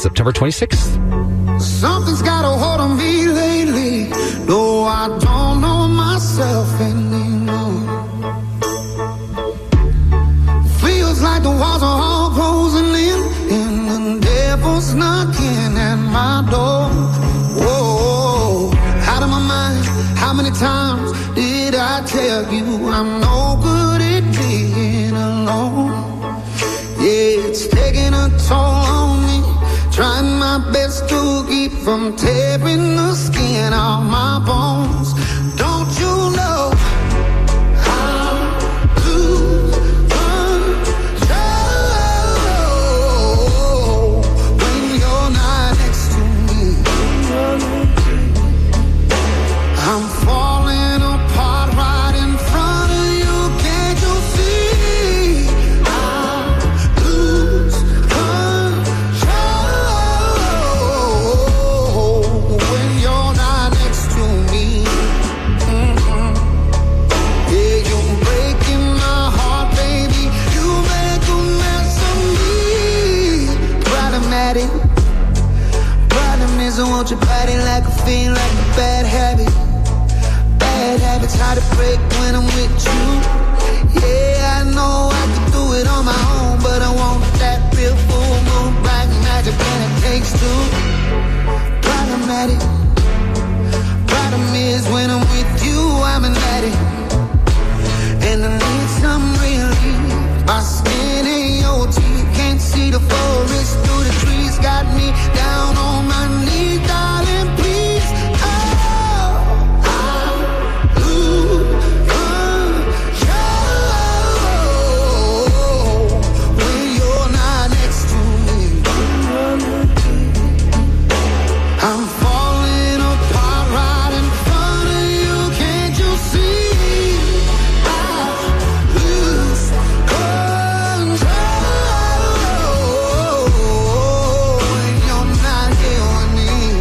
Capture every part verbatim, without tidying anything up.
September twenty-sixth. Something's got a hold on me lately. No, I don't know myself anymore. Feels like the walls are all closing in, and the devil's knocking at my door. Whoa, out of my mind. How many times did I tell you I'm no good at being alone? Yeah, it's taking a toll on me. Trying my best to keep from tearing the skin off my bones. Don't you know how to control when you're not next to me? I'm falling apart right in front of you. Can't you see? I lose control when you're not next to me. Mm-hmm. Yeah, you're breaking my heart, baby. You make a mess of me. Problematic. Problem is I want your body like a fiend, like a bad habit. Bad habits hard to break when I'm with you. Yeah, I know I can do it on my own, but I want that real full moon, black magic, and it takes two. Problematic. Problem is when I'm with you, I'm an addict, and I need some relief. My skin ain't your teeth, can't see the forest through the trees. Got me down on my knees, darling, please. I'm falling apart right in front of you. Can't you see? I lose control when you're not here with me.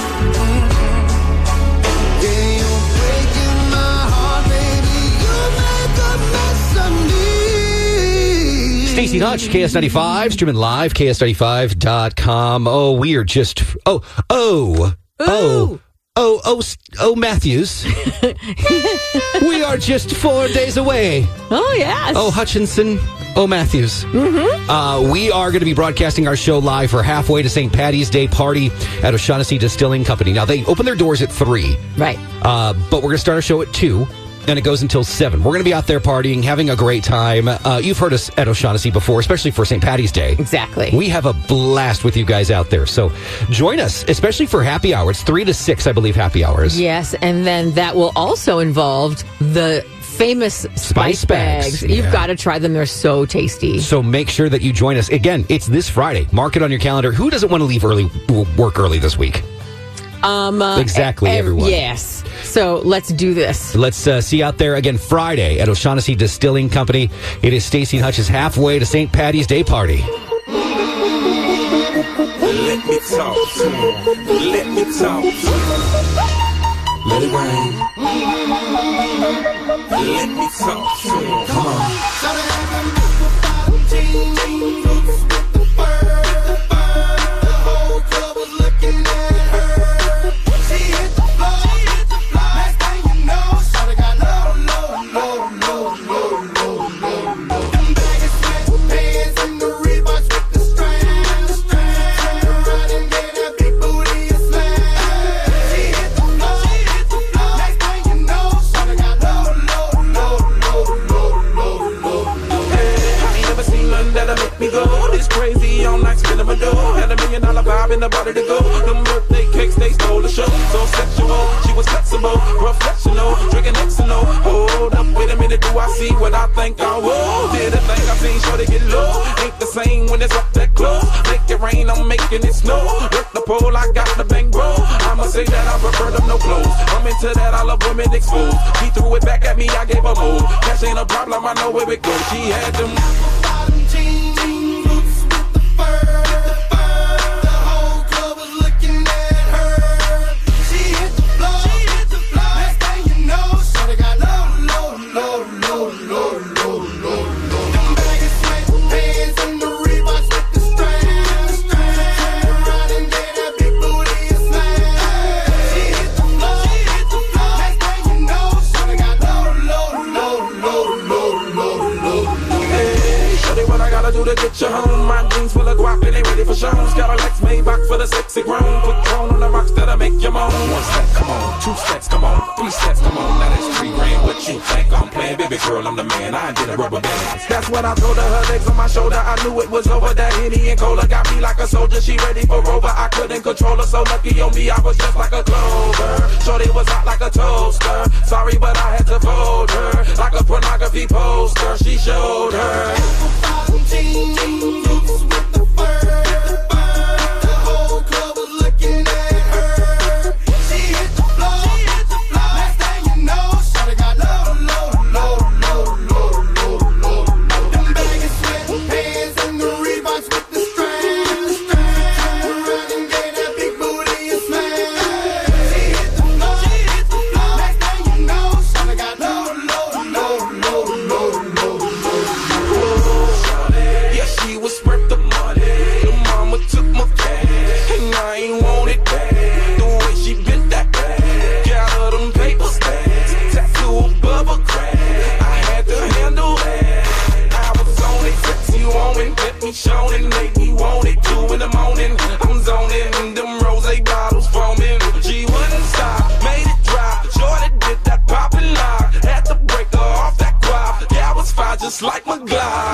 Mm-hmm. Yeah, you're breaking my heart, baby. You make a mess of me. Stacey Hutch, K S ninety-five, streaming live, K S ninety-five dot com. Oh, we are just, oh, oh, oh, oh, oh, oh, Matthews. We are just four days away. Oh, yes. Oh, Hutchinson. Oh, Matthews. Mm-hmm. Uh, we are going to be broadcasting our show live for halfway to Saint Patty's Day party at O'Shaughnessy Distilling Company. Now, they open their doors at three. Right. Uh, but we're going to start our show at two. And it goes until seven. We're going to be out there partying, having a great time. Uh, you've heard us at O'Shaughnessy before, especially for Saint Patty's Day. Exactly. We have a blast with you guys out there. So join us, especially for happy hour. It's three to six, I believe, happy hours. Yes, and then that will also involve the famous spice, Spice bags. bags. You've Yeah. got to try them. They're so tasty. So make sure that you join us. Again, it's this Friday. Mark it on your calendar. Who doesn't want to leave early, work early this week? Um, uh, Exactly, ev- everyone. Yes. So let's do this. Let's uh, see you out there again Friday at O'Shaughnessy Distilling Company. It is Stacey Hutch's halfway to Saint Patty's Day party. Let me talk to him. Let me talk to him. Let it rain. Let me talk to him. Come on. In the body to go, them birthday cakes they stole the show. So sexual, she was flexible, professional, drinking X and O. Hold up, wait a minute, do I see what I think I will? Did a thing I seen, sure to get low. Ain't the same when it's up that close. Make it rain, I'm making it snow. Work the pole, I got the bang bro. I'ma say that I prefer them no clothes. I'm into that, I love women exposed. She threw it back at me, I gave her move. Cash ain't a problem, I know where it goes. She had them bottom jeans, boots with the fur. Jones, got a Lex Maybach for the sexy grown. Put drone on the rocks that'll make you moan. One step, come on, two steps, come on, three steps, come on. Now that's three grand. What you think I'm playing? Baby girl, I'm the man. I did a rubber band. That's what I told her. Her legs on my shoulder. I knew it was over. That Henny and Cola got me like a soldier. She ready for Rover. I couldn't control her. So lucky on me, I was just like a clover. Shorty was hot like a toaster. Sorry, but I had to fold her like a pornography poster. She showed her. Looks with the fur. The whole club was looking at her. She hit the floor. Next thing you know, shawty got low, low, low, low, low, low, low, low. Them baggy sweating pants and the Reeboks with the strands. Turned around and gave that big booty a smash. She hit the floor. Next thing you know, shawty got low, low, low, low, low, low, low. Yeah, she was worth the money. The mama took my cash, and I ain't want it back. The way she bit that back, got her them paper stacks, tattoo above her crack. I had to handle that. I was on it, sexy woman, kept me shown and made me want it. Two in the morning, I'm zoning, them rose bottles foaming. She wouldn't stop, made it drop. Shorty did that pop and lock, had to break her off that guap. Yeah, I was fine just like my Glock.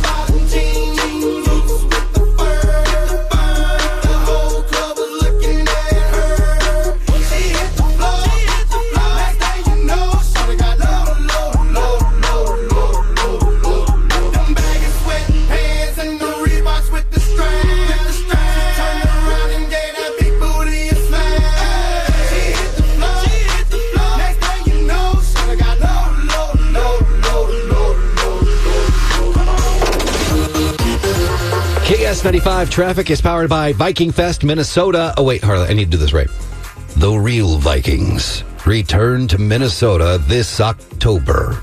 Looks with the fur. The whole club was looking at her. She hit the floor. Next thing you know, shawty got low, low, low, low, low, low, low. Them baggy sweating pants and the Reeboks with the strands. Turned around and gave that big booty a smash. She hit the floor. Next thing you know, shawty got low, low, low, low, low, low, low. K S ninety-five traffic is powered by Viking Fest, Minnesota. Oh, wait, Harley, I need to do this right. The real Vikings return to Minnesota this October.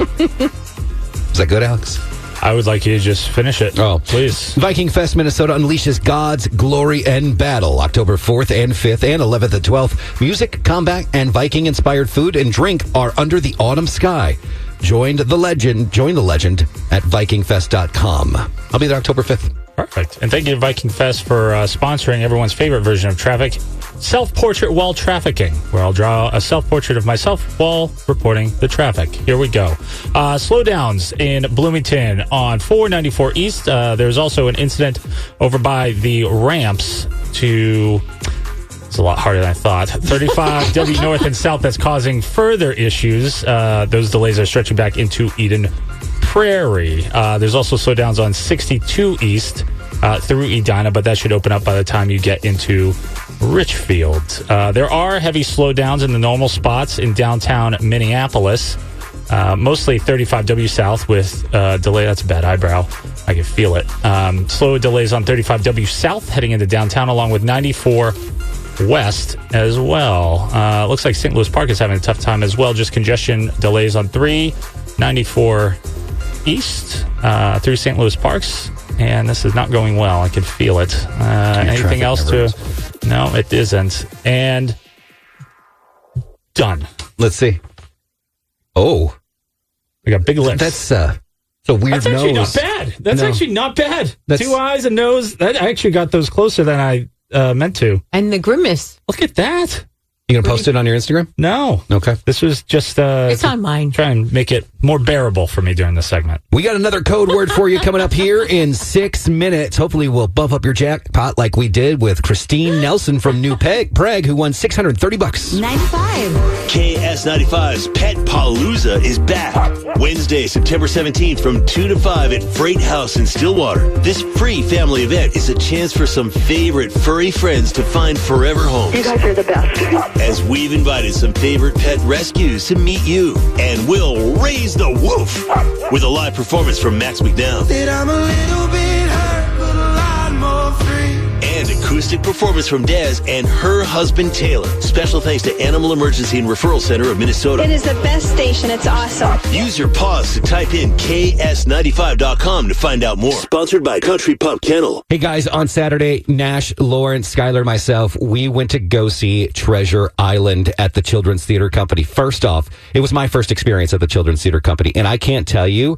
Is that good, Alex? I would like you to just finish it. Oh, please. Viking Fest Minnesota unleashes God's glory and battle October fourth and fifth and eleventh and twelfth. Music, combat, and Viking-inspired food and drink are under the autumn sky. Join the legend. Join the legend at Viking Fest dot com. I'll be there October fifth. Perfect. And thank you to Viking Fest for uh, sponsoring everyone's favorite version of traffic, self-portrait while trafficking, where I'll draw a self-portrait of myself while reporting the traffic. Here we go. Uh, slowdowns in Bloomington on four ninety-four East. Uh, there's also an incident over by the ramps to... It's a lot harder than I thought. thirty-five W North and South that's causing further issues. Uh, those delays are stretching back into Eden Prairie. Uh, there's also slowdowns on sixty-two East uh, through Edina, but that should open up by the time you get into Richfield. Uh, there are heavy slowdowns in the normal spots in downtown Minneapolis. Uh, mostly thirty-five W South with uh, delay. That's a bad eyebrow. I can feel it. Um, slow delays on thirty-five W South heading into downtown, along with ninety-four West as well. Uh, looks like Saint Louis Park is having a tough time as well. Just congestion delays on three ninety-four East uh, through Saint Louis Parks. And this is not going well. I can feel it. Uh, anything else to... Is. No, it isn't. And done. Let's see. Oh. We got big lips. That's uh, a weird That's actually nose. not bad. That's No. actually not bad. That's- Two eyes, a nose. That, I actually got those closer than I uh, meant to. And the grimace. Look at that. You going to post it on your Instagram? No. Okay. This was just... Uh, It's on mine. Try and make it more bearable for me during this segment. We got another code word for you coming up here in six minutes. Hopefully we'll bump up your jackpot like we did with Christine Nelson from New Peg, Prague, who won six hundred thirty bucks. ninety-five. K S ninety-five's Pet Palooza is back. Wednesday, September seventeenth from two to five at Freight House in Stillwater. This free family event is a chance for some favorite furry friends to find forever homes. You guys are the best. As we've invited some favorite pet rescues to meet you. And we'll raise the woof with a live performance from Max McDowell. That I'm a little bit hurt, but a lot more free. And acoustic performance from Dez and her husband Taylor. Special thanks to Animal Emergency and Referral Center of Minnesota. It is the best station. It's awesome. Use your pause to type in K S ninety-five dot com to find out more. Sponsored by Country Pup Kennel. Hey guys, on Saturday, Nash, Lauren, Skylar, myself, we went to go see Treasure Island at the Children's Theater Company. First off, it was my first experience at the Children's Theater Company, and I can't tell you,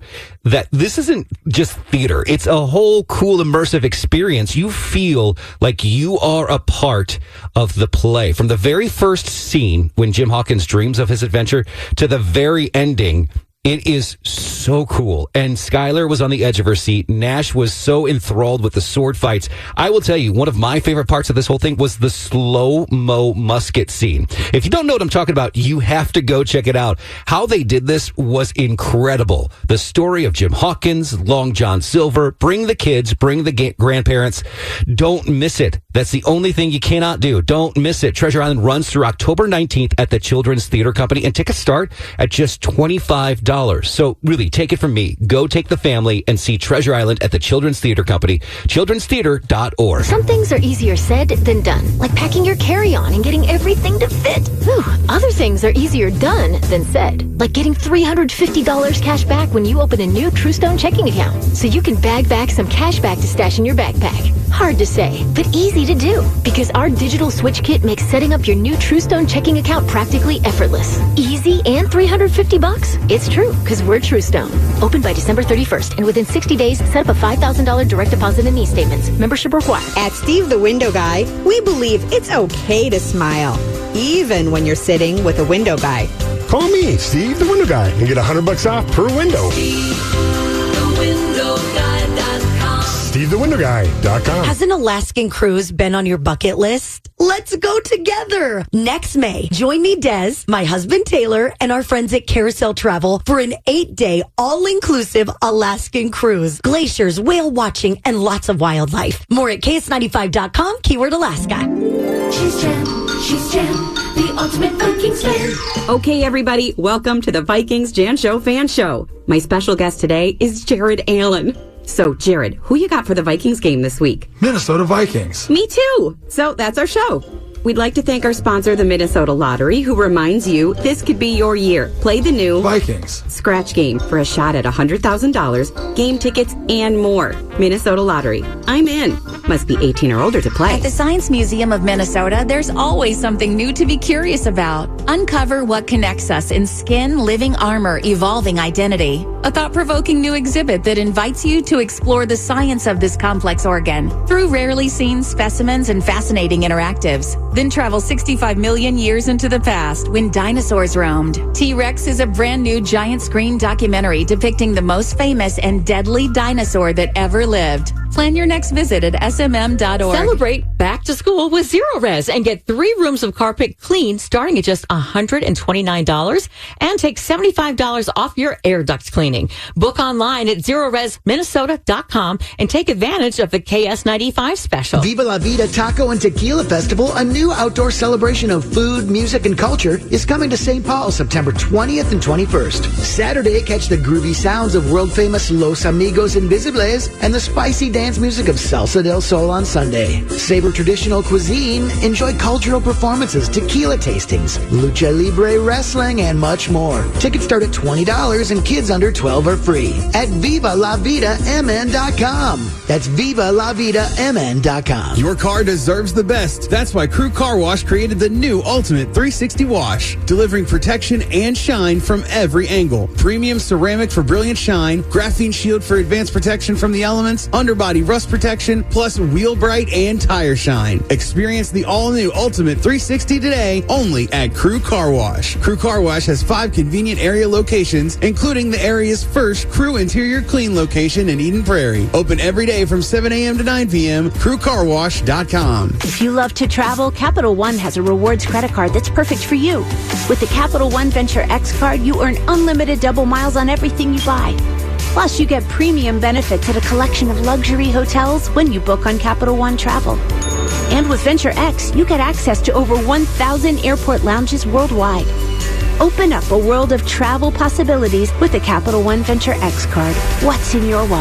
that this isn't just theater. It's a whole cool, immersive experience. You feel like you are a part of the play. From the very first scene when Jim Hawkins dreams of his adventure to the very ending, it is so cool. And Skylar was on the edge of her seat. Nash was so enthralled with the sword fights. I will tell you, one of my favorite parts of this whole thing was the slow-mo musket scene. If you don't know what I'm talking about, you have to go check it out. How they did this was incredible. The story of Jim Hawkins, Long John Silver, bring the kids, bring the ga- grandparents. Don't miss it. That's the only thing you cannot do. Don't miss it. Treasure Island runs through October nineteenth at the Children's Theater Company, and tickets start at just twenty-five dollars. So really, take it from me. Go take the family and see Treasure Island at the Children's Theater Company, children's theater dot org. Some things are easier said than done, like packing your carry-on and getting everything to fit. Whew. Other things are easier done than said, like getting three hundred fifty dollars cash back when you open a new TrueStone checking account, so you can bag back some cash back to stash in your backpack. Hard to say, but easy to do, because our digital switch kit makes setting up your new TrueStone checking account practically effortless. Easy and three hundred fifty bucks? It's true, because we're TrueStone. Open by December thirty-first, and within sixty days, set up a five thousand dollars direct deposit and e-statements. Membership required. At Steve the Window Guy, we believe it's okay to smile, even when you're sitting with a window guy. Call me, Steve the Window Guy, and get one hundred bucks off per window. Steve the Window Guy dot com. Steve the Window Guy dot com. Has an Alaskan cruise been on your bucket list? Let's go together. Next May, join me, Des, my husband Taylor, and our friends at Carousel Travel for an eight-day, all-inclusive Alaskan cruise. Glaciers, whale watching, and lots of wildlife. More at K S ninety-five dot com, keyword Alaska. She's Jam, she's Jam, the ultimate Vikings fan. Okay, everybody, welcome to the Vikings Jan Show Fan Show. My special guest today is Jared Allen. So, Jared, who you got for the Vikings game this week? Minnesota Vikings. Me too. So, that's our show. We'd like to thank our sponsor, the Minnesota Lottery, who reminds you this could be your year. Play the new Vikings Scratch Game for a shot at one hundred thousand dollars, game tickets, and more. Minnesota Lottery. I'm in. Must be eighteen or older to play. At the Science Museum of Minnesota, there's always something new to be curious about. Uncover what connects us in skin, living armor, evolving identity. A thought-provoking new exhibit that invites you to explore the science of this complex organ through rarely seen specimens and fascinating interactives. Then travel sixty-five million years into the past when dinosaurs roamed. T-Rex is a brand new giant screen documentary depicting the most famous and deadly dinosaur that ever lived. Plan your next visit at S M M dot org. Celebrate back to school with Zero Res and get three rooms of carpet clean starting at just one hundred twenty-nine dollars and take seventy-five dollars off your air duct cleaning. Book online at zero res minnesota dot com and take advantage of the K S ninety-five special. Viva La Vida Taco and Tequila Festival, a new outdoor celebration of food, music, and culture, is coming to Saint Paul September twentieth and twenty-first. Saturday, catch the groovy sounds of world-famous Los Amigos Invisibles and the spicy dance music of Salsa del Sol on Sunday. Savor traditional cuisine, enjoy cultural performances, tequila tastings, lucha libre wrestling, and much more. Tickets start at twenty dollars and kids under twelve are free at viva la vida m n dot com. That's viva la vida m n dot com. Your car deserves the best. That's why Crew Car Wash created the new Ultimate three sixty Wash, delivering protection and shine from every angle. Premium ceramic for brilliant shine, graphene shield for advanced protection from the elements, underbody rust protection, plus wheel bright and tire shine. Experience the all-new Ultimate three sixty today, only at Crew Car Wash. Crew Car Wash has five convenient area locations, including the area's first Crew Interior Clean location in Eden Prairie. Open every day from seven a.m. to nine p.m. crew car wash dot com. If you love to travel, Capital One has a rewards credit card that's perfect for you. With the Capital One Venture X card, you earn unlimited double miles on everything you buy. Plus, you get premium benefits at a collection of luxury hotels when you book on Capital One Travel. And with Venture X, you get access to over one thousand airport lounges worldwide. Open up a world of travel possibilities with the Capital One Venture X card. What's in your wallet?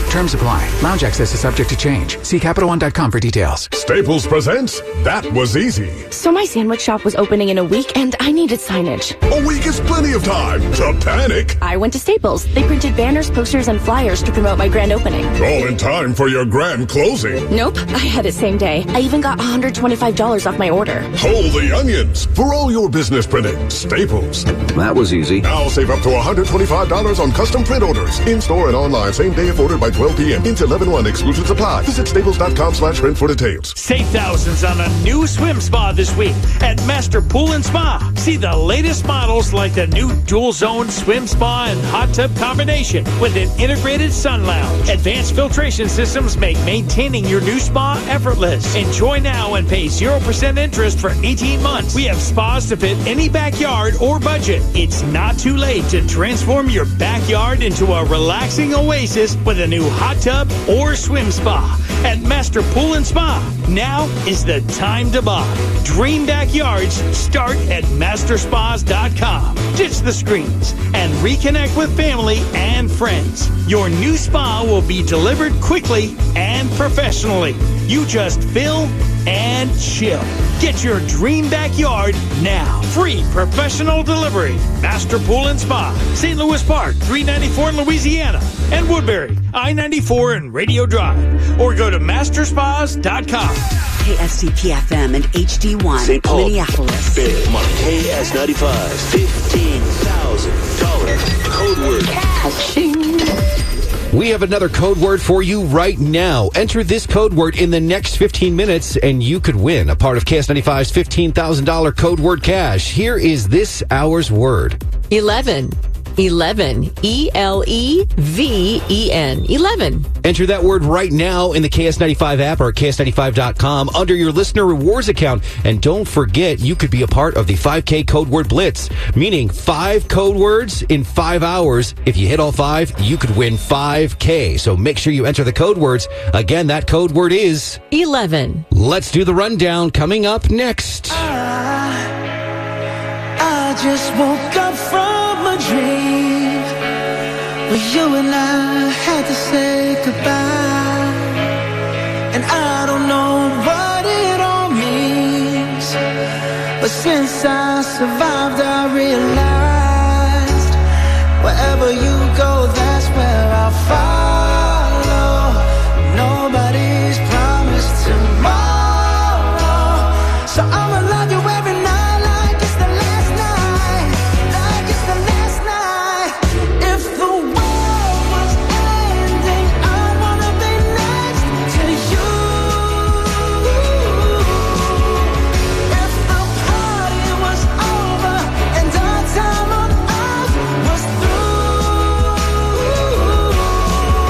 Terms apply. Lounge access is subject to change. See Capital One dot com for details. Staples presents That Was Easy. So my sandwich shop was opening in a week and I needed signage. A week is plenty of time to panic. I went to Staples. They printed banners, posters, and flyers to promote my grand opening. All in time for your grand closing. Nope, I had it same day. I even got one hundred twenty-five dollars off my order. Holy onions! For all your business printing, Staples. That was easy. Now save up to one hundred twenty-five dollars on custom print orders. In-store and online, same day if ordered by twelve p.m. Into eleven one exclusions apply. Visit staples.com slash print for details. Save thousands on a new swim spa this week at Master Pool and Spa. See the latest models like the new dual zone swim spa and hot tub combination with an integrated sun lounge. Advanced filtration systems make maintaining your new spa effortless. Enjoy now and pay zero percent interest for eighteen months. We have spas to fit any backyard or budget. It's not too late to transform your backyard into a relaxing oasis with a new hot tub or swim spa at Master Pool and Spa. Now is the time to buy. Dream backyards start at master spas dot com. Ditch the screens and reconnect with family and friends. Your new spa will be delivered quickly and professionally. You just fill and chill. Get your dream backyard now. Free professional delivery. Master Pool and Spa. Saint Louis Park, three ninety-four in Louisiana. And Woodbury, I ninety-four and Radio Drive. Or go to master spas dot com. K S T P F M and H D one, Saint Paul, Minneapolis. Big on K S ninety-five. fifteen thousand dollars code word. We have another code word for you right now. Enter this code word in the next fifteen minutes, and you could win a part of K S ninety-five's fifteen thousand dollars code word cash. Here is this hour's word. eleven. eleven. E L E V E N. eleven. Enter that word right now in the K S ninety-five app or at K S ninety-five dot com under your listener rewards account. And don't forget, you could be a part of the five K code word blitz, meaning five code words in five hours. If you hit all five, you could win five K. So make sure you enter the code words. Again, that code word is eleven. Let's do the rundown coming up next. I, I just woke up from a dream where you and I had to say goodbye, and I don't know what it all means, but since I survived I realized wherever you go, that's where I'll follow. Nobody's promised tomorrow, so I'ma love you every night like it's the last night, like it's the last night. If the world was ending, I wanna be next to you. If the party was over and our time on earth was through,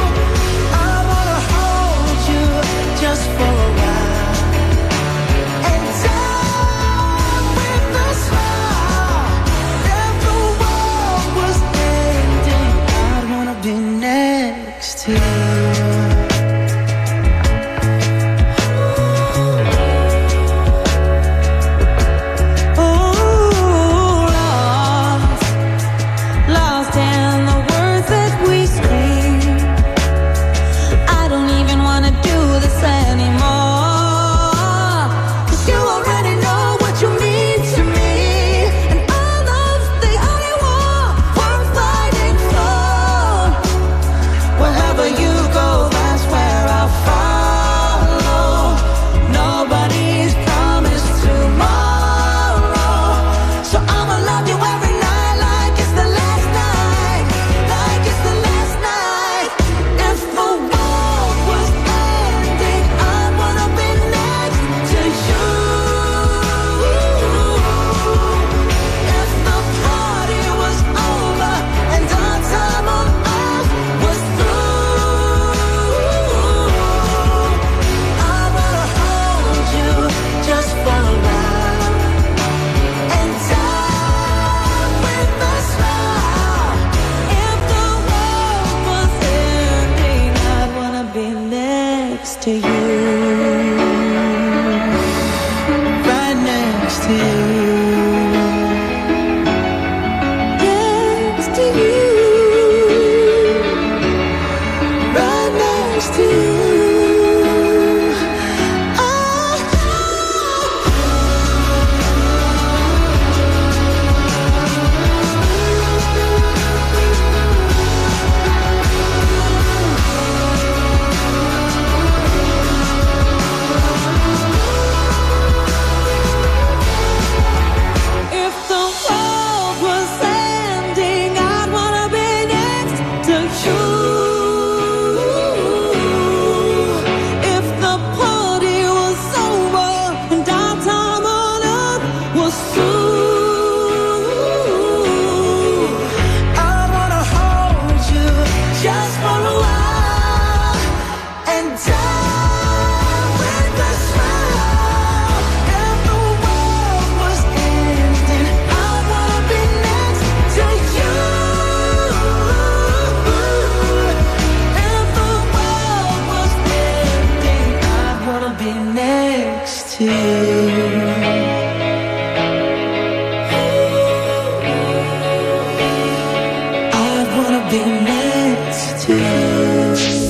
I'd wanna be next to you.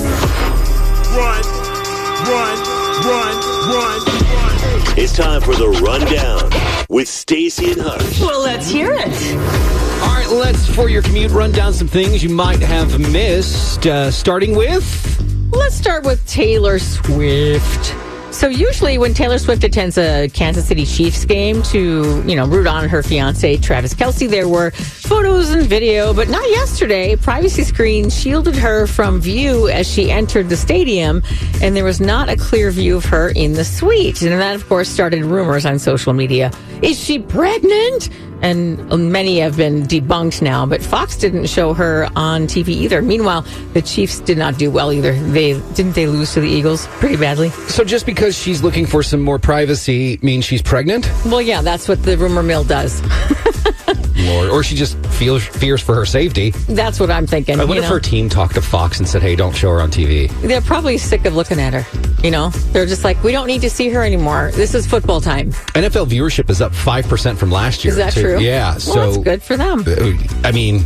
Run, run, run, run, run. It's time for the rundown with Stacy and Hush. Well, let's hear it. All right, let's, for your commute, run down some things you might have missed. Uh, starting with... Let's start with Taylor Swift. So usually when Taylor Swift attends a Kansas City Chiefs game to, you know, root on her fiancé, Travis Kelce, there were photos and video, but not yesterday. Privacy screen shielded her from view as she entered the stadium, and there was not a clear view of her in the suite. And that, of course, started rumors on social media. Is she pregnant? And many have been debunked now, but Fox didn't show her on T V either. Meanwhile, the Chiefs did not do well either. They didn't they lose to the Eagles pretty badly? So just because she's looking for some more privacy means she's pregnant? Well, yeah, that's what the rumor mill does. Lord. Or she just feels fears for her safety. That's what I'm thinking. I wonder you if know? her team talked to Fox and said, hey, don't show her on T V. They're probably sick of looking at her. You know, they're just like, we don't need to see her anymore. This is football time. N F L viewership is up five percent from last year. Is that too. true? Yeah. Well, so that's good for them. I mean,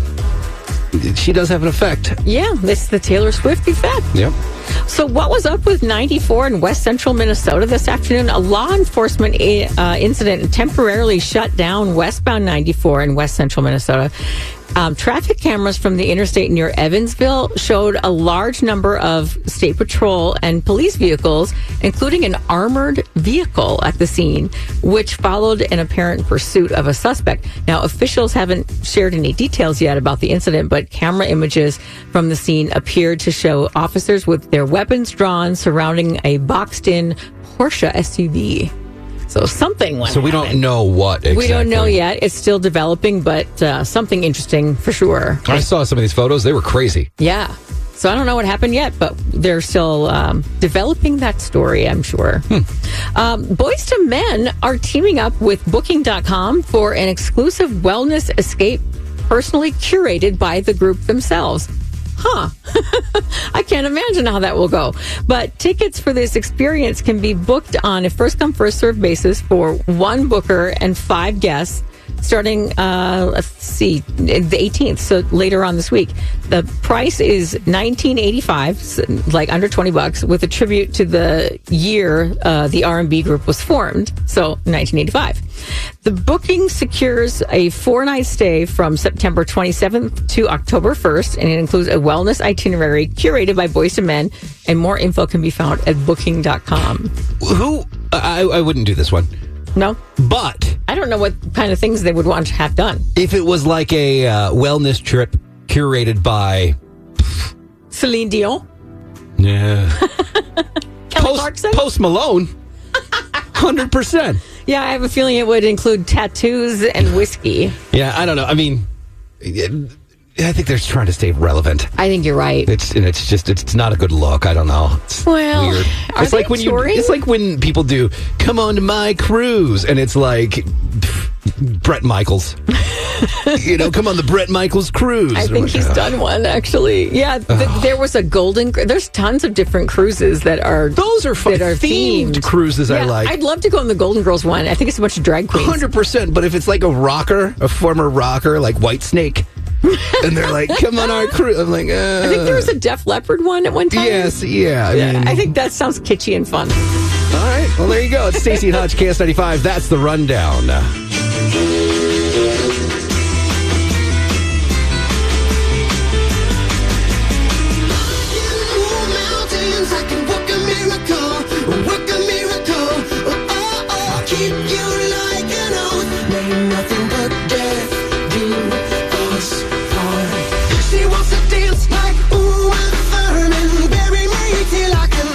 she does have an effect. Yeah, this is the Taylor Swift effect. Yep. So what was up with ninety-four in west central Minnesota this afternoon? A law enforcement uh, incident temporarily shut down westbound ninety-four in west central Minnesota. Um, traffic cameras from the interstate near Evansville showed a large number of state patrol and police vehicles, including an armored vehicle at the scene, which followed an apparent pursuit of a suspect. Now, officials haven't shared any details yet about the incident, but camera images from the scene appeared to show officers with their weapons drawn surrounding a boxed-in Porsche S U V. So something went So we happen. don't know what exactly. We don't know yet. It's still developing, but uh, something interesting for sure. I saw some of these photos. They were crazy. Yeah. So I don't know what happened yet, but they're still um, developing that story, I'm sure. Hmm. Um, Boys to Men are teaming up with Booking dot com for an exclusive wellness escape personally curated by the group themselves. Huh. I can't imagine how that will go. But tickets for this experience can be booked on a first-come, first-served basis for one booker and five guests starting, uh, let's see, the eighteenth, so later on this week. The price is nineteen eighty-five, so like under twenty bucks, with a tribute to the year uh, the R and B group was formed, so nineteen eighty-five. The booking secures a four-night stay from September twenty-seventh to October first, and it includes a wellness itinerary curated by Boys to Men, and more info can be found at booking dot com. Who? I, I wouldn't do this one. No? But I don't know what kind of things they would want to have done. If it was like a uh, wellness trip curated by Celine Dion? Yeah. Kelly Post, Clarkson? Post Malone? one hundred percent. Yeah, I have a feeling it would include tattoos and whiskey. Yeah, I don't know. I mean, I think they're trying to stay relevant. I think you're right. It's and it's just it's not a good look. I don't know. It's well, weird. Are It's they like when touring? you. It's like when people do "Come on to my cruise," and it's like pff, Brett Michaels. You know, come on the Brett Michaels cruise. I think he's done one actually. Yeah, th- there was a golden. Cru- There's tons of different cruises that are those are fun, that are themed, themed cruises. I Yeah, like. I'd love to go on the Golden Girls one. I think it's a bunch of drag queens. Hundred percent. But if it's like a rocker, a former rocker, like Whitesnake, and they're like, "Come on our cruise," I'm like, uh, I think there was a Def Leppard one at one time. Yes, yeah. I Yeah, mean, I think that sounds kitschy and fun. all right. Well, there you go. It's Stacey and Hutch, K S ninety-five. That's the rundown.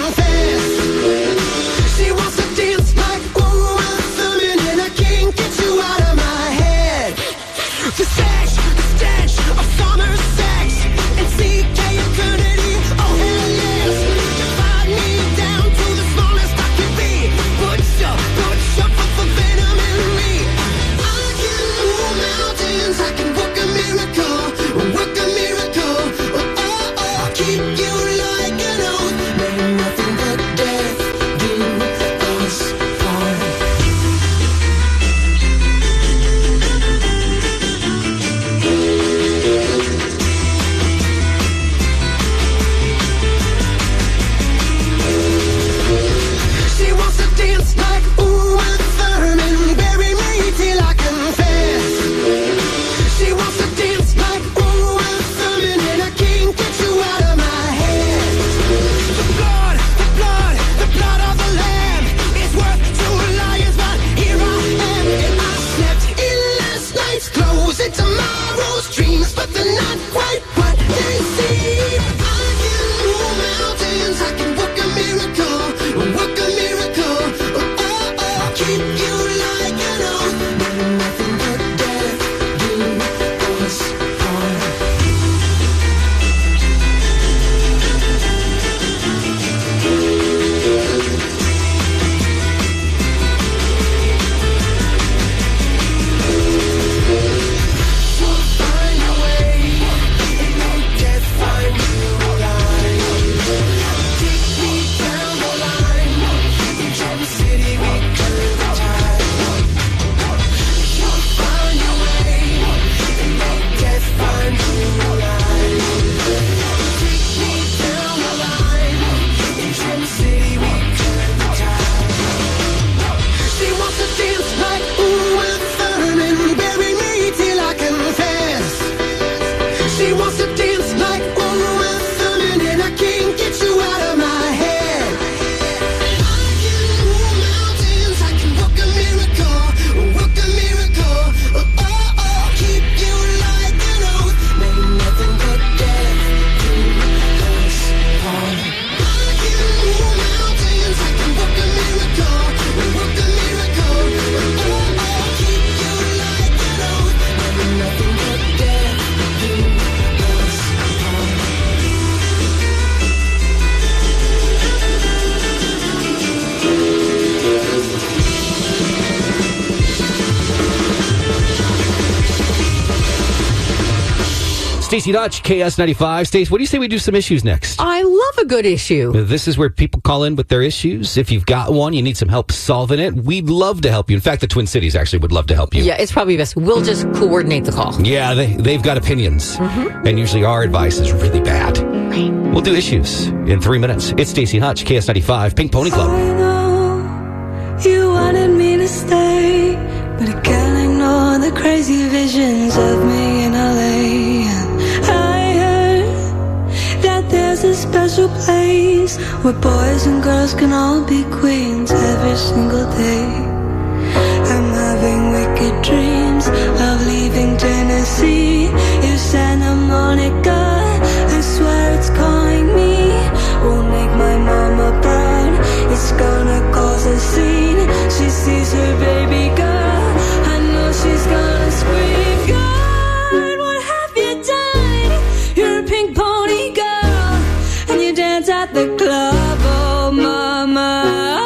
She wants to dance like ooh, I'm thumbing and I can't get you keep you like an oath. When nothing but death do us part. Find a way, and make death find you alive. Take me down the line, in Drum City we turn the tide. You'll find a way, and make death find you alive. Take me down the line, in Drum City we turn the tide. She wants to dance like ooh and fun and bury me till I confess. She wants to dance like ooh and fun and I can't get you out of my head. I can move mountains, I can work a miracle, work a miracle. Oh, oh, oh, keep you like an oath. May nothing but death do us part. I can move mountains, I can work a miracle, work a miracle. Oh, oh, keep you like an oath. May nothing but death do us part. Stacey Dutch, K S ninety-five. Stace, what do you say we do some issues next? I love a good issue. This is where people call in with their issues. If you've got one, you need some help solving it, we'd love to help you. In fact, the Twin Cities actually would love to help you. Yeah, it's probably best. We'll just coordinate the call. Yeah, they, they've got opinions. Mm-hmm. And usually our advice is really bad. We'll do issues in three minutes. It's Stacey Hutch, K S ninety-five, Pink Pony Club. I know you wanted me to stay, but I can't ignore the crazy visions of me in L A. I heard that there's a special place where boys and girls can all be queens every single day. I'm having wicked dreams of leaving Tennessee. You Santa Monica, I swear it's calling me. Won't make my mama proud, it's gonna cause a scene. She sees her baby girl, I know she's gonna scream. God, what have you done? You're a pink pony girl, and you dance at the club. Oh mama,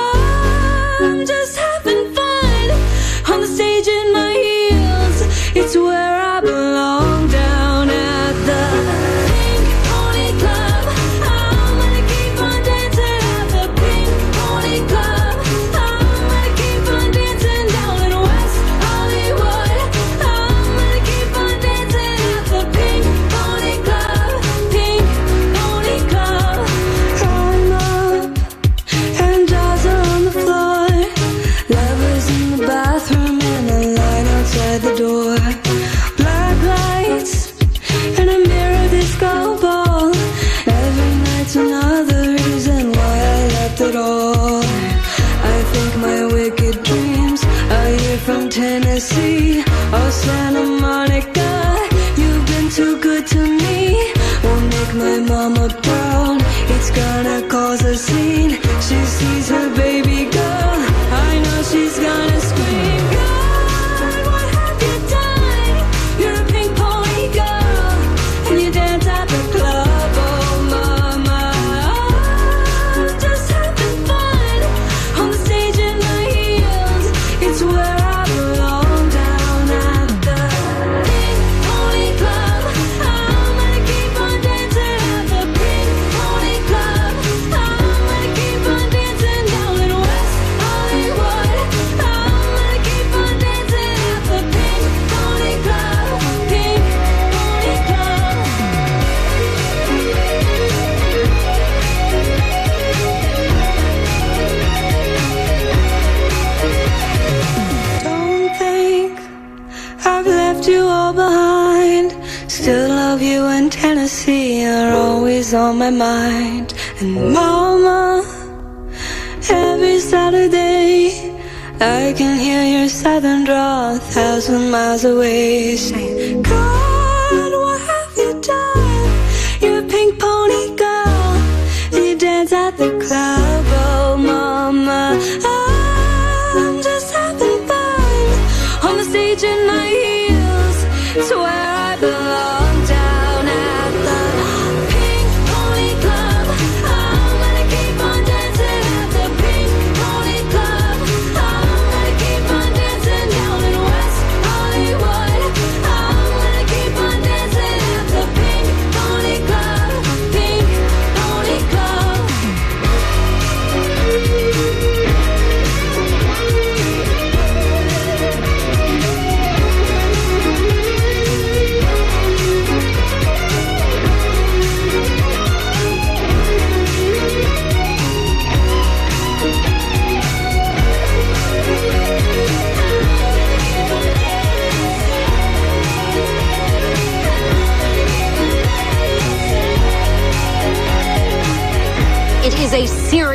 I'm just having fun on the stage in my heels. It's where I belong, down at the Pink Pony Club. I'm gonna keep on dancing at the Pink Pony Club. I'm gonna keep on dancing down in West Hollywood. I'm gonna keep on dancing at the Pink Pony Club. Pink Pony Club. I'm up and dolls are on the floor. Lovers in the bathroom and a line outside the door. Black lights and a mirror disco ball. Every night's another reason why I left it all. I think my wicked dreams are here from Tennessee. Oh, Santa Monica, you've been too good to me. Won't make my mama proud, it's gonna cause a scene. She sees her baby girl, I know she's gonna scream. God, what have you done? You're a pink pony girl, and you dance at the club. Oh mama, I'm just having fun on the stage in my heels. It's where I belong, down at the Pink Pony Club. I'm gonna keep on dancing at the Pink Pony Club. I'm gonna keep on dancing down in West Hollywood. I'm gonna keep on dancing at the Pink Pony Club. Pink Pony Club. Don't think I've left you all behind. Still love you, and Tennessee are always on my mind. And mama, every Saturday I can hear your southern drawl a thousand miles away, saying, God, what have you done? You're a pink pony girl, and you dance at the club. Oh mama, I'm just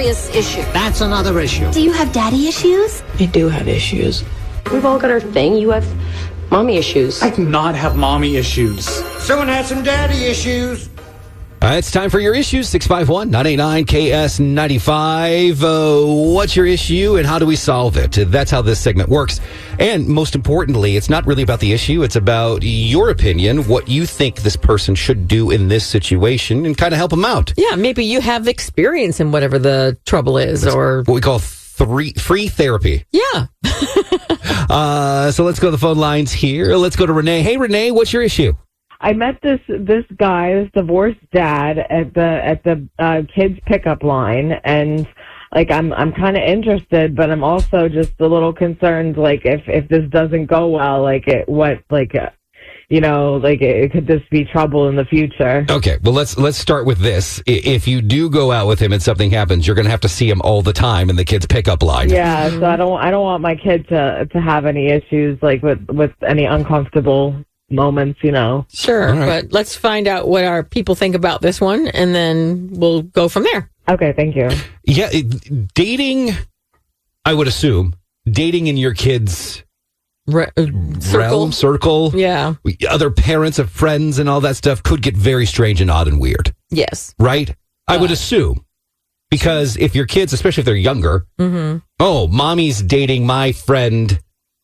serious issue. That's another issue. Do you have daddy issues? I do have issues. We've all got our thing. You have mommy issues. I do not have mommy issues. Someone has some daddy issues. All right, it's time for your issues. six five one, nine eight nine, K S ninety-five. Uh, what's your issue and how do we solve it? That's how this segment works. And most importantly, it's not really about the issue. It's about your opinion, what you think this person should do in this situation and kind of help them out. Yeah, maybe you have experience in whatever the trouble is. That's or what we call three, free therapy. Yeah. uh, so let's go to the phone lines here. Let's go to Renee. Hey, Renee, what's your issue? I met this this guy, this divorced dad, at the at the uh, kids pickup line, and like I'm I'm kind of interested, but I'm also just a little concerned. Like if if this doesn't go well, like it what like uh, you know like it, it could just be trouble in the future. Okay, well let's let's start with this. I- If you do go out with him and something happens, you're going to have to see him all the time in the kids pickup line. Yeah, so I don't I don't want my kid to to have any issues like with with any uncomfortable moments, you know. Sure, right. But let's find out what our people think about this one, and then we'll go from there. Okay, thank you. Yeah, it, dating, I would assume, dating in your kids' Re- uh, circle. realm, circle, Yeah. other parents of friends and all that stuff could get very strange and odd and weird. Yes. Right? I would assume. Because if your kids, especially if they're younger, Mm-hmm. oh, mommy's dating my friend,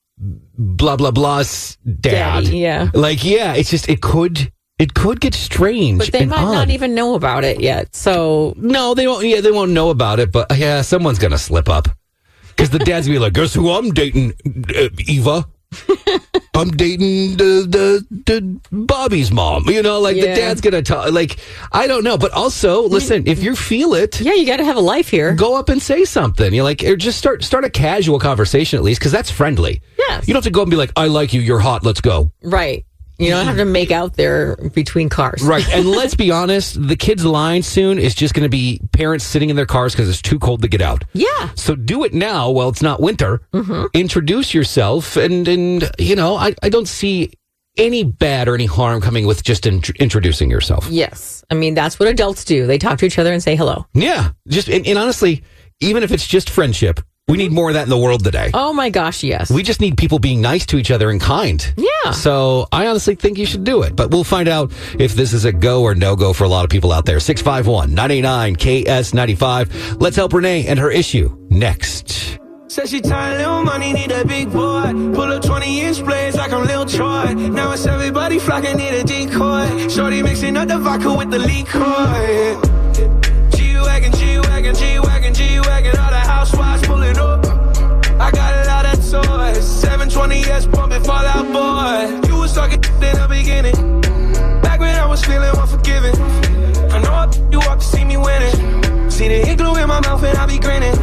blah, blah, blah's dad. Daddy, yeah. Like, yeah, it's just, it could, it could get strange. But they and might odd. not even know about it yet. So No, they won't. Yeah, they won't know about it. But yeah, someone's gonna slip up because the dad's gonna be like, "Guess who I'm dating, uh, Eva? I'm dating the, the the Bobby's mom." You know, like Yeah. the dad's gonna talk. Like, I don't know. But also, listen, if you feel it, yeah, you got to have a life here. Go up and say something. You're like, or just start start a casual conversation at least, because that's friendly. Yes. You don't have to go and be like, "I like you. You're hot. Let's go." Right. You don't have to make out there between cars. Right. And let's be honest, the kids' line soon is just going to be parents sitting in their cars because it's too cold to get out. Yeah. So do it now while it's not winter. Mm-hmm. Introduce yourself. And, and you know, I, I don't see any bad or any harm coming with just in, introducing yourself. Yes. I mean, that's what adults do. They talk to each other and say hello. Yeah. Just and, and honestly, even if it's just friendship, we need more of that in the world today. Oh, my gosh, yes. We just need people being nice to each other and kind. Yeah. So I honestly think you should do it. But we'll find out if this is a go or no go for a lot of people out there. six five one, nine eight nine, K S ninety-five. Let's help Renee and her issue next. Said she tired, little money, need a big boy. Pull up twenty inch blades like I'm Lil Troy. Now it's everybody flocking, need a decoy. Shorty mixing up the vodka with the liquor. G-Wagon, G-Wagon, G-Wagon, G-Wagon. All the housewives pulling up. I got a lot of toys. seven twenty S pumping Fallout Boy. You was talking in the beginning. Back when I was feeling unforgiving. I know I you up to see me winning. See the ink glue in my mouth and I be grinning.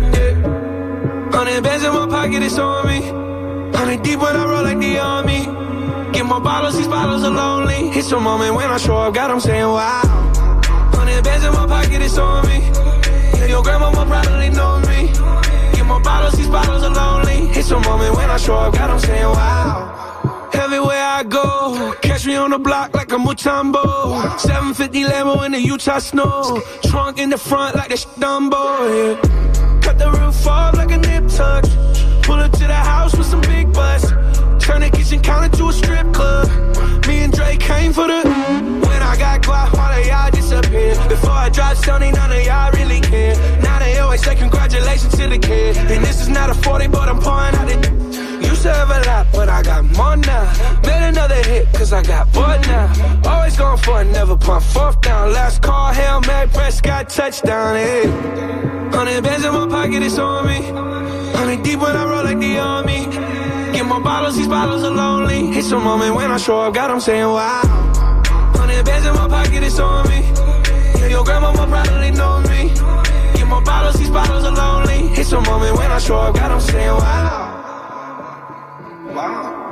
Yeah. Hundred bands in my pocket, it's on me. Hundred deep when I roll like the army. Get more bottles, these bottles are lonely. It's a moment when I show up, God, I'm saying wow. Hundred bands in my pocket, it's on me. Yeah, your grandma will probably know me. Get more bottles, these bottles are lonely. It's a moment when I show up, God, I'm saying wow. Everywhere I go, catch me on the block like a Mutombo. seven fifty Lambo in the Utah snow. Trunk in the front like a Dumbo, yeah. Cut the roof off like a nip tuck. Pull up to the house with some big butts. Turn the kitchen counter to a strip club. Me and Drake came for the. When I got quiet, all of y'all disappeared. Before I dropped Sony, none of y'all really care. Now they always say congratulations to the kid. And this is not a forty, but I'm pouring out it. Used to have a lot, but I got more now. Made another hit, cause I got bored now. Always going for it, never pump fourth down. Last call, Hail Mary, Prescott, touchdown, hey. Hundred bands in my pocket, it's on me. Hundred deep when I roll like the army. Get more bottles, these bottles are lonely. It's a moment when I show up, God, I'm saying wow. Hundred bands in my pocket, it's on me. Yeah, your grandma will probably know me. Get more bottles, these bottles are lonely. It's a moment when I show up, God, I'm saying wow. Wow.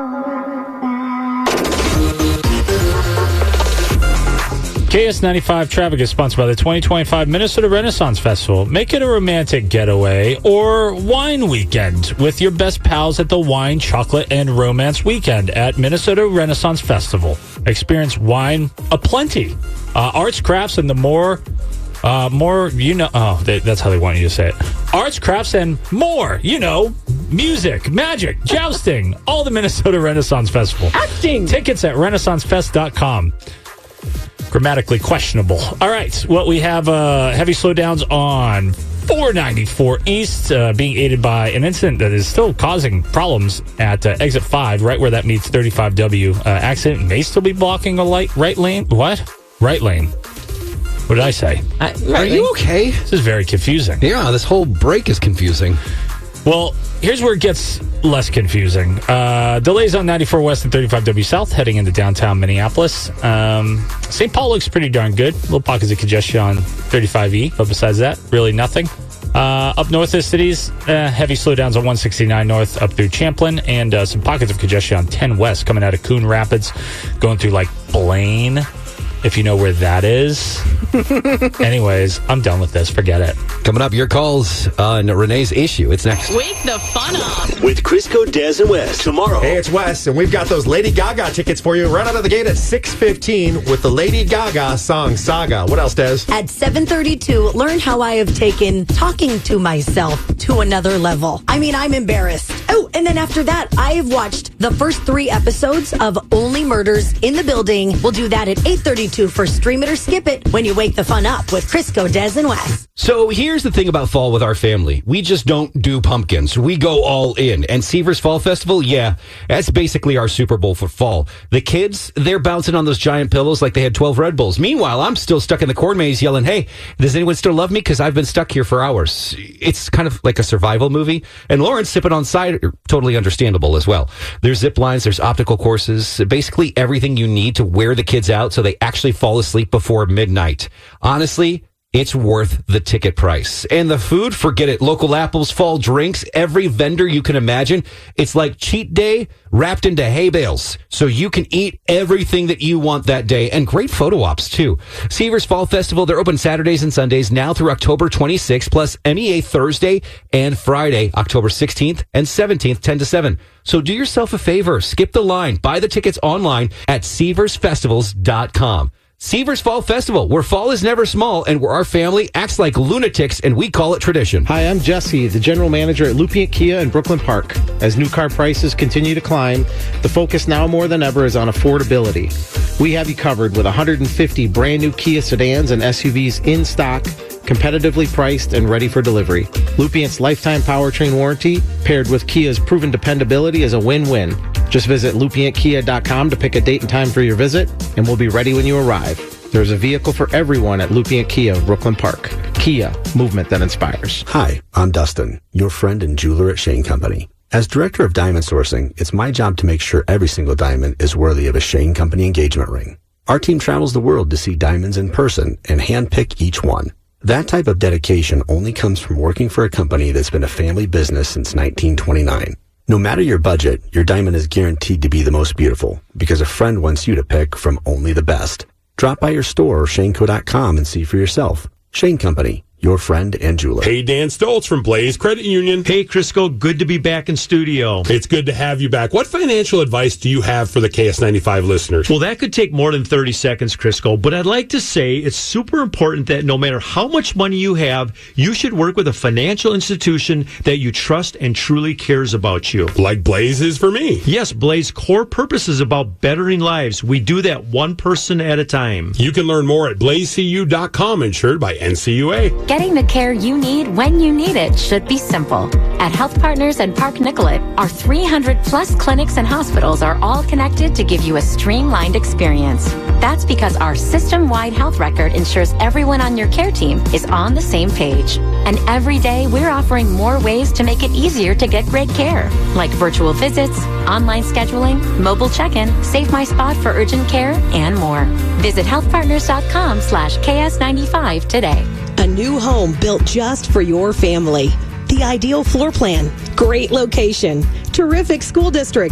K S ninety-five traffic is sponsored by the twenty twenty-five Minnesota Renaissance Festival. Make it a romantic getaway or wine weekend with your best pals at the Wine, Chocolate, and Romance Weekend at Minnesota Renaissance Festival. Experience wine aplenty, uh, arts, crafts, and the more Uh, more, you know, oh, they, that's how they want you to say it. Arts, crafts, and more, you know, music, magic, jousting, all the Minnesota Renaissance Festival. Acting. Tickets at renaissance fest dot com. Grammatically questionable. All right, well, we have uh, heavy slowdowns on four ninety-four East, uh, being aided by an incident that is still causing problems at uh, exit five, right where that meets thirty-five W. Uh, accident may still be blocking a light right lane. What? Right lane. What did I say? Uh, Are right you lane. okay? This is very confusing. Yeah, this whole break is confusing. Well, here's where it gets less confusing. Uh, delays on ninety-four West and thirty-five W South heading into downtown Minneapolis. Um, Saint Paul looks pretty darn good. Little pockets of congestion on thirty-five E, but besides that, really nothing. Uh, up north of the cities, uh, heavy slowdowns on one sixty-nine North up through Champlin, and uh, some pockets of congestion on ten West coming out of Coon Rapids, going through like Blaine, if you know where that is. Anyways, I'm done with this. Forget it. Coming up, your calls on Renee's issue. It's next. Wake the fun up. With Crisco, Des, and Wes tomorrow. Hey, it's Wes, and we've got those Lady Gaga tickets for you right out of the gate at six fifteen with the Lady Gaga song Saga. What else, Des? At seven thirty-two, learn how I have taken talking to myself to another level. I mean, I'm embarrassed. Oh, and then after that, I have watched the first three episodes of Only Murders in the Building. We'll do that at eight thirty-two for Stream It or Skip It when you wake the fun up with Crisco, Des, and Wes. So here's the thing about fall with our family. We just don't do pumpkins. We go all in. And Seavers Fall Festival, yeah, that's basically our Super Bowl for fall. The kids, they're bouncing on those giant pillows like they had twelve Red Bulls. Meanwhile, I'm still stuck in the corn maze yelling, hey, does anyone still love me? Because I've been stuck here for hours. It's kind of like a survival movie. And Lauren's sipping on cider, totally understandable as well. There's zip lines, there's optical courses, basically everything you need to wear the kids out so they actually fall asleep before midnight. Honestly, it's worth the ticket price. And the food, forget it. Local apples, fall drinks, every vendor you can imagine. It's like cheat day wrapped into hay bales. So you can eat everything that you want that day. And great photo ops, too. Seavers Fall Festival, they're open Saturdays and Sundays now through October twenty-sixth, plus M E A Thursday and Friday, October sixteenth and seventeenth, ten to seven. So do yourself a favor. Skip the line. Buy the tickets online at seavers festivals dot com. Seavers Fall Festival, where fall is never small and where our family acts like lunatics and we call it tradition. Hi, I'm Jesse, the general manager at Lupient Kia in Brooklyn Park. As new car prices continue to climb, the focus now more than ever is on affordability. We have you covered with one hundred fifty brand new Kia sedans and S U Vs in stock, competitively priced and ready for delivery. Lupient's lifetime powertrain warranty, paired with Kia's proven dependability, is a win-win. Just visit lupient kia dot com to pick a date and time for your visit, and we'll be ready when you arrive. There's a vehicle for everyone at Lupient Kia of Brooklyn Park. Kia, movement that inspires. Hi, I'm Dustin, your friend and jeweler at Shane Company. As director of diamond sourcing, it's my job to make sure every single diamond is worthy of a Shane Company engagement ring. Our team travels the world to see diamonds in person and handpick each one. That type of dedication only comes from working for a company that's been a family business since nineteen twenty-nine. No matter your budget, your diamond is guaranteed to be the most beautiful because a friend wants you to pick from only the best. Drop by your store or shane co dot com and see for yourself. Shane Company, your friend and jeweler. Hey, Dan Stoltz from Blaze Credit Union. Hey, Crisco, good to be back in studio. It's good to have you back. What financial advice do you have for the K S ninety-five listeners? Well, that could take more than thirty seconds, Crisco, but I'd like to say it's super important that no matter how much money you have, you should work with a financial institution that you trust and truly cares about you. Like Blaze is for me. Yes, Blaze core purpose is about bettering lives. We do that one person at a time. You can learn more at blaze c u dot com, insured by N C U A. Getting the care you need when you need it should be simple. At Health Partners and Park Nicollet, our three hundred plus clinics and hospitals are all connected to give you a streamlined experience. That's because our system-wide health record ensures everyone on your care team is on the same page. And every day, we're offering more ways to make it easier to get great care, like virtual visits, online scheduling, mobile check-in, Save My Spot for urgent care, and more. Visit health partners dot com slash K S ninety-five today. A new home built just for your family. The ideal floor plan, great location, terrific school district,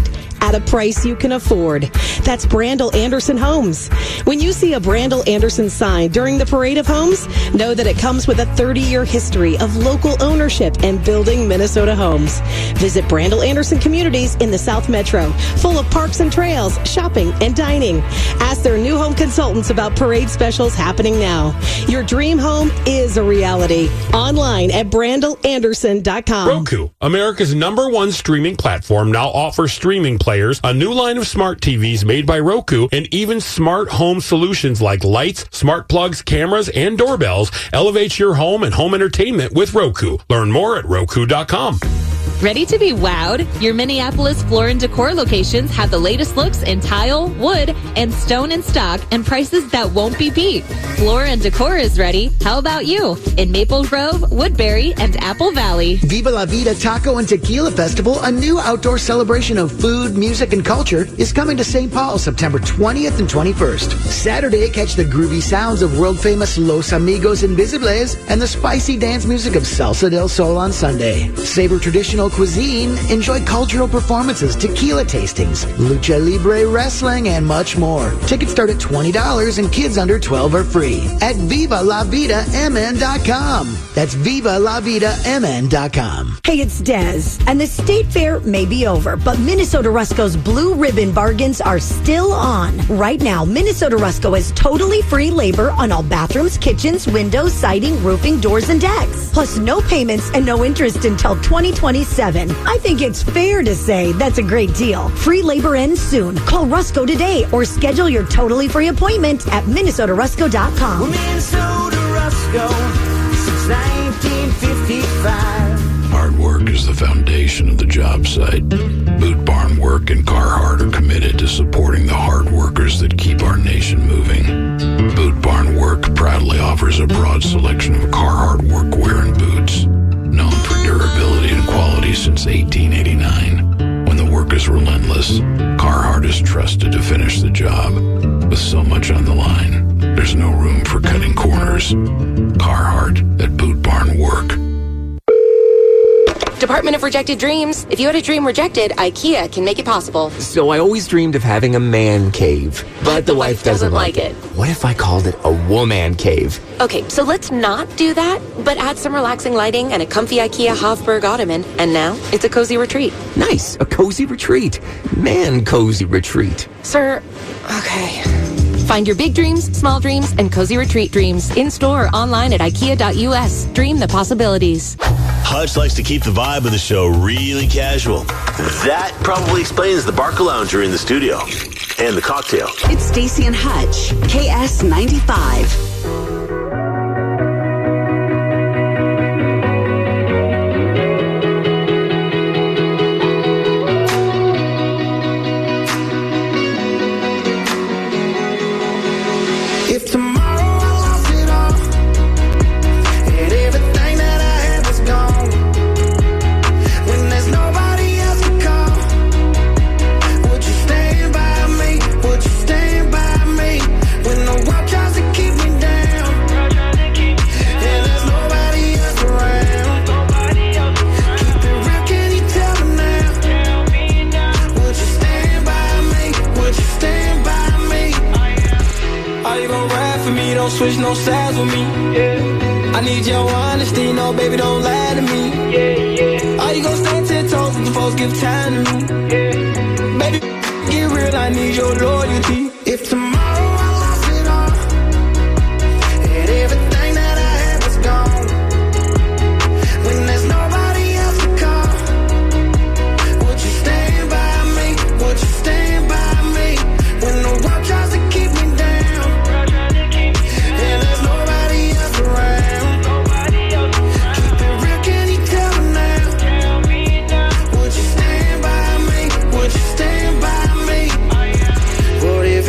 at a price you can afford. That's Brandel Anderson Homes. When you see a Brandel Anderson sign during the Parade of Homes, know that it comes with a thirty-year history of local ownership and building Minnesota homes. Visit Brandel Anderson Communities in the South Metro, full of parks and trails, shopping, and dining. Ask their new home consultants about parade specials happening now. Your dream home is a reality. Online at brandel anderson dot com. Roku, America's number one streaming platform, now offers streaming players, a new line of smart T Vs made by Roku, and even smart home solutions like lights, smart plugs, cameras, and doorbells. Elevate your home and home entertainment with Roku. Learn more at roku dot com. Ready to be wowed? Your Minneapolis Floor and Decor locations have the latest looks in tile, wood, and stone in stock and prices that won't be beat. Floor and Decor is ready. How about you? In Maple Grove, Woodbury, and Apple Valley. Viva La Vida Taco and Tequila Festival, a new outdoor celebration of food, music, and culture, is coming to Saint Paul September twentieth and twenty-first. Saturday, catch the groovy sounds of world-famous Los Amigos Invisibles and the spicy dance music of Salsa del Sol on Sunday. Savor traditional cuisine, enjoy cultural performances, tequila tastings, lucha libre wrestling, and much more. Tickets start at twenty dollars and kids under twelve are free at viva la vida m n dot com. That's viva la vida m n dot com. Hey, it's Des, and the state fair may be over, but Minnesota Rusco's Blue Ribbon bargains are still on. Right now, Minnesota Rusco has totally free labor on all bathrooms, kitchens, windows, siding, roofing, doors, and decks. Plus no payments and no interest until twenty twenty-seven. I think it's fair to say that's a great deal. Free labor ends soon. Call Rusco today or schedule your totally free appointment at minnesota rusco dot com. Minnesota Rusco since nineteen fifty-five. Hard work is the foundation of the job site. Boot Barn Work and Carhartt are committed to supporting the hard workers that keep our nation moving. Boot Barn Work proudly offers a broad selection of Carhartt workwear and boots, known for durability and quality since eighteen eighty-nine. When the work is relentless, Carhartt is trusted to finish the job. With so much on the line, there's no room for cutting corners. Carhartt at Boot Barn Work. Department of Rejected Dreams. If you had a dream rejected, IKEA can make it possible. So I always dreamed of having a man cave, but the, the wife, wife doesn't, doesn't like it. it. What if I called it a woman cave? Okay, so let's not do that, but add some relaxing lighting and a comfy IKEA Hofburg ottoman, and now it's a cozy retreat. Nice, a cozy retreat. Man cozy retreat. Sir, okay. Find your big dreams, small dreams, and cozy retreat dreams in-store, online at ikea dot u s. Dream the possibilities. Hutch likes to keep the vibe of the show really casual. That probably explains the Barca Lounger in the studio and the cocktail. It's Stacy and Hutch, K S ninety-five. Switch no sides with me. Yeah. I need your honesty, no baby, don't lie to me. Yeah, yeah. Are you gonna stand ten toes when the folks give time to me? Yeah. Baby, get real, I need your loyalty. If tomorrow I lost it all, and everything that I had was gone, when there's nobody else to call, would you stand by me? Would you stand by me? When the world tries to keep me down, if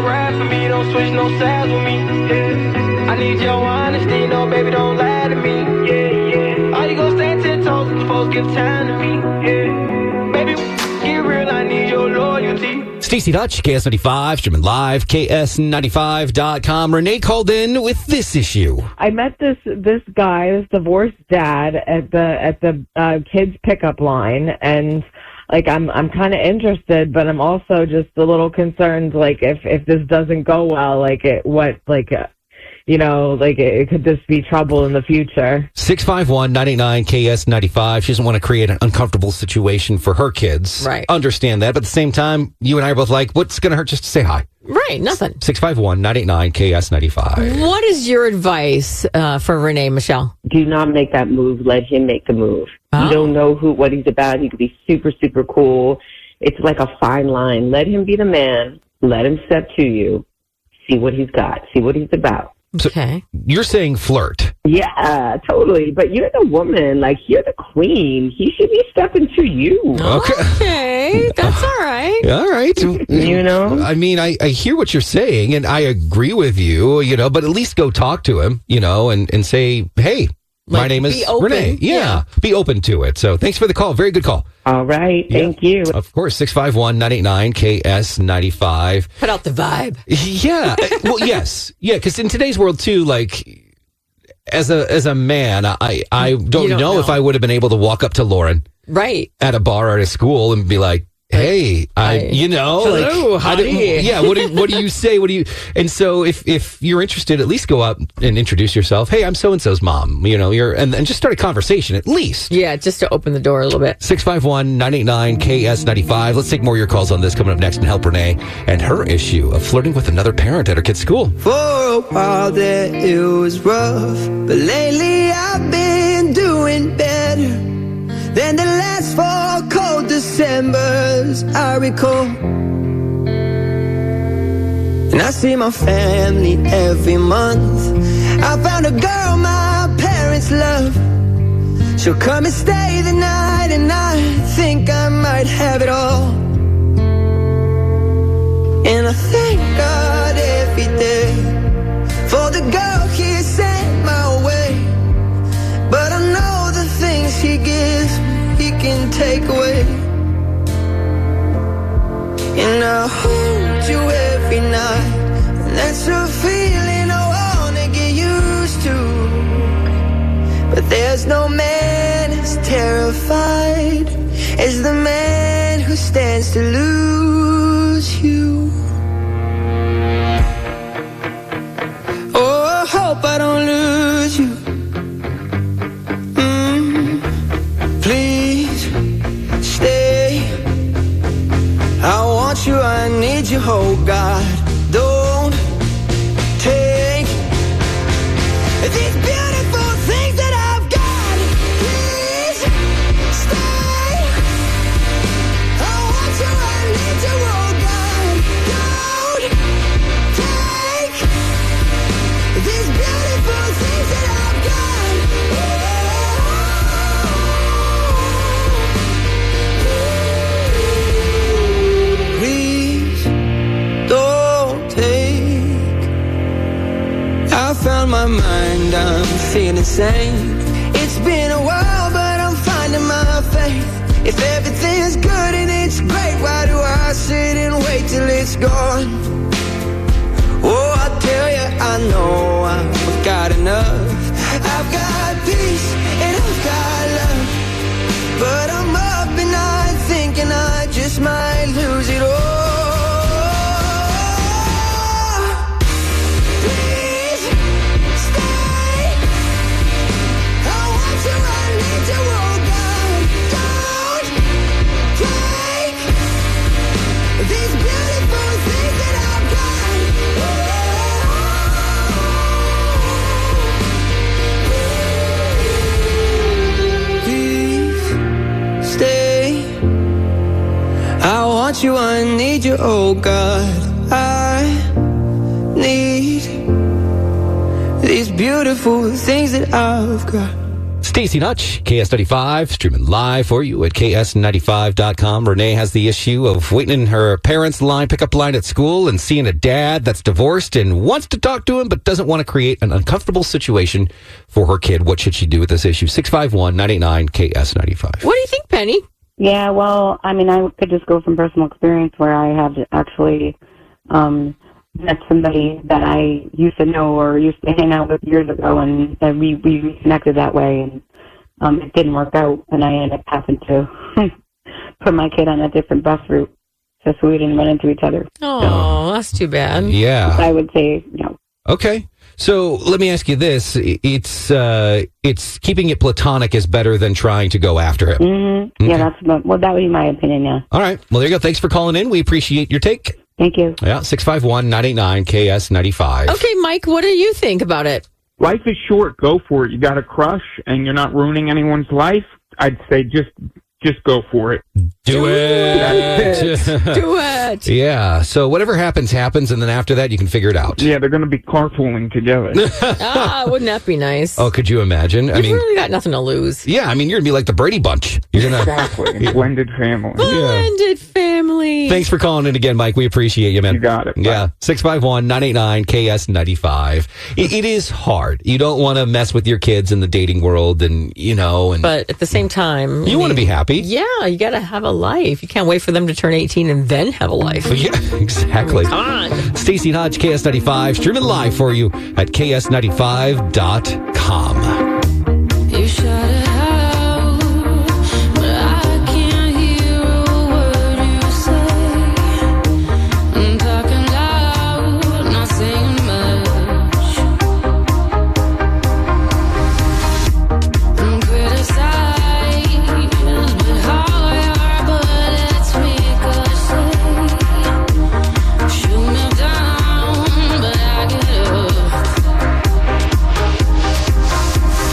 ride for me, don't switch no sides with me. Yeah. I need your honesty, no baby, don't lie to me. Yeah, yeah. Are you gonna stand ten toes if the folks give time to me? Yeah. Baby, get real, I need your loyalty. Stacey Dutch, K S ninety-five, streaming live, K S ninety-five dot com. Renee called in with this issue. I met this this guy, this divorced dad, at the at the uh, kids pickup line, and like I'm I'm kind of interested, but I'm also just a little concerned. Like if if this doesn't go well, like it what like. Uh, You know, like it, it could just be trouble in the future. six five one, nine eight nine, K S ninety-five. She doesn't want to create an uncomfortable situation for her kids. Right. Understand that. But at the same time, you and I are both like, what's going to hurt just to say hi? Right, nothing. six five one, nine eight nine, K S ninety-five. What is your advice uh, for Renee, Michelle? Do not make that move. Let him make the move. Oh. You don't know who what he's about. He could be super, super cool. It's like a fine line. Let him be the man. Let him step to you. See what he's got. See what he's about. Okay. So you're saying flirt. Yeah, totally. But you're the woman. Like, you're the queen. He should be stepping to you. Okay. Okay, that's all right. All right. You know? I mean, I, I hear what you're saying, and I agree with you, you know, but at least go talk to him, you know, and, and say, hey, my Like, name is be open. Renee. Yeah, Yeah. Be open to it. So thanks for the call. Very good call. All right. Yeah. Thank you. Of course, six five one, nine eight nine, K S ninety-five. Put out the vibe. Yeah. Well, yes. Yeah, because in today's world, too, like, as a as a man, I, I don't, don't know, know. if I would have been able to walk up to Lauren Right. at a bar or at a school and be like, hey, I, Hi. you know, Hello, like, I didn't- honey. yeah, what do, what do you say? What do you, and so if, if you're interested, at least go up and introduce yourself. Hey, I'm so-and-so's mom, you know, you're, and, and just start a conversation at least. Yeah, just to open the door a little bit. six five one, nine eight nine, K S ninety-five. Let's take more of your calls on this coming up next and help Renee and her issue of flirting with another parent at her kid's school. For a while there it was rough, but lately I've been doing better than the last four cold Decembers I recall. And I see my family every month. I found a girl my parents love. She'll come and stay the night, and I think I might have it all. And I thank God every day for the girl he sent my way. But I know the things he gives me, he can take away. And I hold you every night, and that's a feeling I wanna get used to. But there's no man as terrified as the man who stands to lose you. Oh, I hope I don't lose you. Mm, please stay. I want you, I need you, oh God. Don't take these beautiful things that I've got. Please stay. I want you, I need you, oh God. Don't take these beautiful things that I've got. Please don't take. I found my mind, I'm feeling sane. It's been a while, but I'm finding my faith. If everything's good and it's great, why do I sit and wait till it's gone? Oh, I tell you, I know I've got enough. I've got peace and I've got love, but I'm up and night thinking I just might lose it all. Please stay. I want you, I need you, oh God. Don't take these beautiful things that I've got. Please stay. I want you, I need you, oh God. I need these beautiful things that I've got. Stacey Nutch, K S ninety-five, streaming live for you at K S ninety-five dot com. Renee has the issue of waiting in her parents' line, pickup line at school and seeing a dad that's divorced and wants to talk to him but doesn't want to create an uncomfortable situation for her kid. What should she do with this issue? six five one, nine eight nine, K S ninety-five. What do you think, Penny? Yeah, well, I mean, I could just go from personal experience where I have actually um, met somebody that I used to know or used to hang out with years ago, and, and we, we reconnected that way, and um, it didn't work out, and I ended up having to put my kid on a different bus route just so we didn't run into each other. Oh, that's too bad. Yeah. I would say, no. Okay. So let me ask you this. It's uh, it's keeping it platonic is better than trying to go after him. Mm-hmm. Okay. Yeah, that's about, well, that would be my opinion, yeah. All right. Well, there you go. Thanks for calling in. We appreciate your take. Thank you. Yeah, six five one, nine eight nine, K S ninety-five. Okay, Mike, what do you think about it? Life is short. Go for it. You got a crush and you're not ruining anyone's life. I'd say just just go for it. Do it. Do it. Yeah. So whatever happens, happens. And then after that, you can figure it out. Yeah, they're going to be carpooling together. Ah, wouldn't that be nice? Oh, could you imagine? I You've mean, really got nothing to lose. yeah, I mean, you're going to be like the Brady Bunch. You're going to. Exactly. Blended family. Blended family. Thanks for calling in again, Mike. We appreciate you, man. You got it. Bye. Yeah. six five one, nine eight nine, K S ninety-five. It, it is hard. You don't want to mess with your kids in the dating world and, you know, and But at the same time, you want to be happy. Yeah, you got to have a life. You can't wait for them to turn eighteen and then have a life. Yeah, exactly. Come on. Stacey Hodge, K S ninety-five, streaming live for you at K S ninety-five dot com. You shut it out, but I can't hear a word you say. I'm talking loud, not saying much. I'm criticized, but how your bullets ricochet. Shoot me down, but I get up.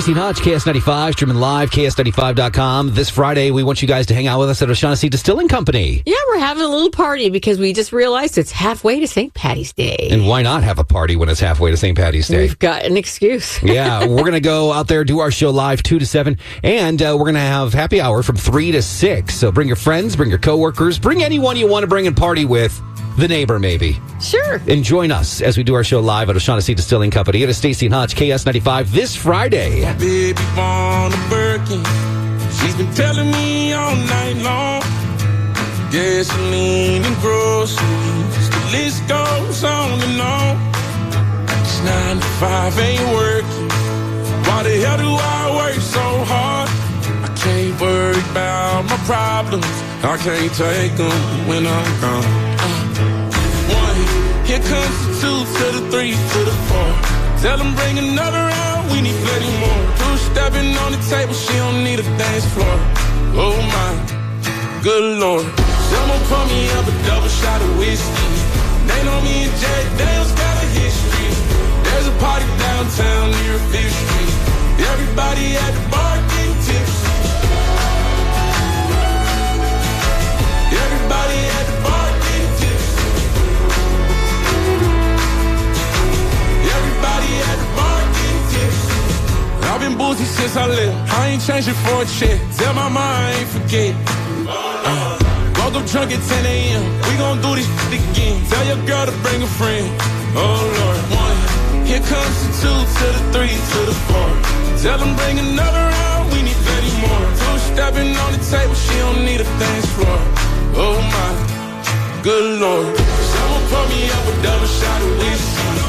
Stacey and Hutch, K S ninety-five, streaming live, K S ninety-five dot com. This Friday, we want you guys to hang out with us at O'Shaughnessy Distilling Company. Yeah, we're having a little party because we just realized it's halfway to Saint Patty's Day. And why not have a party when it's halfway to Saint Patty's Day? We've got an excuse. Yeah, we're going to go out there, do our show live two to seven, and uh, we're going to have happy hour from three to six. So bring your friends, bring your coworkers, bring anyone you want to bring and party with. The neighbor, maybe. Sure. And join us as we do our show live at O'Shaughnessy Distilling Company. It is Stacey and Hutch, K S ninety-five, this Friday. Baby born a Birkin. She's been telling me all night long. Gasoline and groceries. The list goes on and on. It's nine to five, ain't working. Why the hell do I work so hard? I can't worry about my problems. I can't take them when I'm gone. Here comes the two to the three to the four. Tell them bring another round, we need plenty more. Two stepping on the table, she don't need a dance floor. Oh my, good lord. Someone pour me up a double shot of whiskey. They know me and Jack Daniels got a history. There's a party downtown near Fifth Street. Everybody at the bar getting tipsy. Everybody at the bar getting tipsy. I've been boozy since I left. I ain't changing for a check. Tell my mom I ain't forget. Uh, woke up drunk at ten a.m. We gon' do this shit again. Tell your girl to bring a friend. Oh Lord, one. Here comes the two to the three to the four. Tell them bring another round. We need plenty more. Two stepping on the table. She don't need a dance floor. Oh my, good lord. Someone pour me up a double shot of whiskey.